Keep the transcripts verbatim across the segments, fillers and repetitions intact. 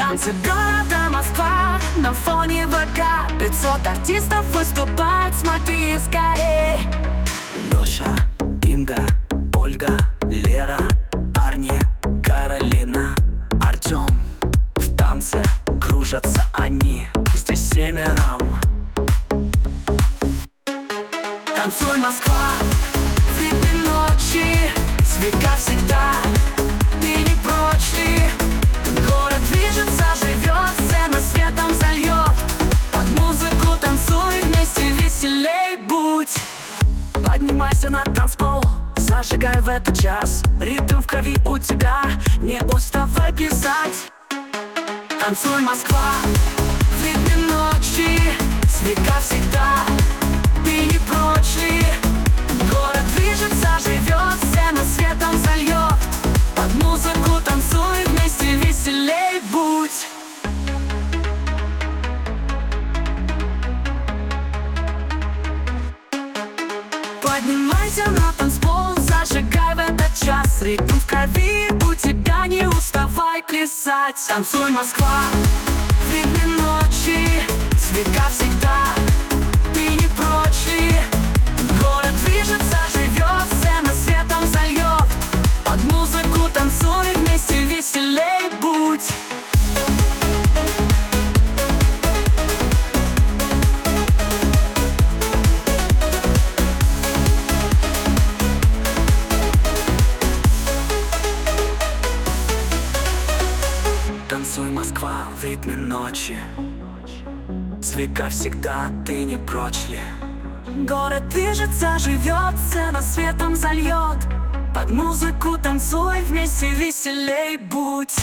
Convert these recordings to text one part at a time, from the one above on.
Танцы города Москва на фоне ВК. Пятьсот артистов выступают, смотри скорей. Леша, Инга, Ольга, Лера, Арни, Каролина, Артем. В танце кружатся они здесь семером. Танцуй, Москва, в ритме ночи. Свека всегда, ты не прочь ли? Город движется, живет, сцена светом зальет. Под музыку танцуй, вместе веселей будь. Поднимайся на танцпол, зажигай в этот час. Ритм в крови у тебя, не уставай плясать. Танцуй, Москва, в ритме ночи. Свека всегда, ты не прочь ли? Город движется, живет, сцена светом зальет. Под музыку танцуй, вместе веселей будь. Поднимайся на танцпол, зажигай в этот час. Ритм в крови у тебя, не уставай плясать. Танцуй, Москва, в ритме ночи. Свека всегда, ты не прочь ли? Город движется, живет, сцена светом зальет. Под музыку танцуй, вместе веселей будь. Танцуй, Москва, в ритме ночи. Свека всегда, ты не прочь ли? Город движется, живет, сцена светом зальет. Под музыку танцуй, вместе веселей будь.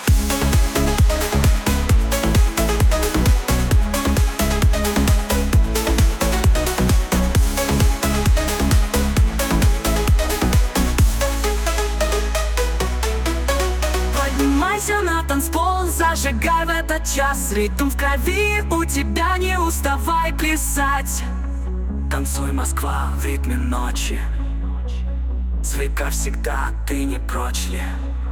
Поднимайся на танцпол, зажигай в этот час. Ритм в крови у тебя, не уставай плясать. Танцуй, Москва, в ритме ночи. Свека всегда, ты не прочь ли?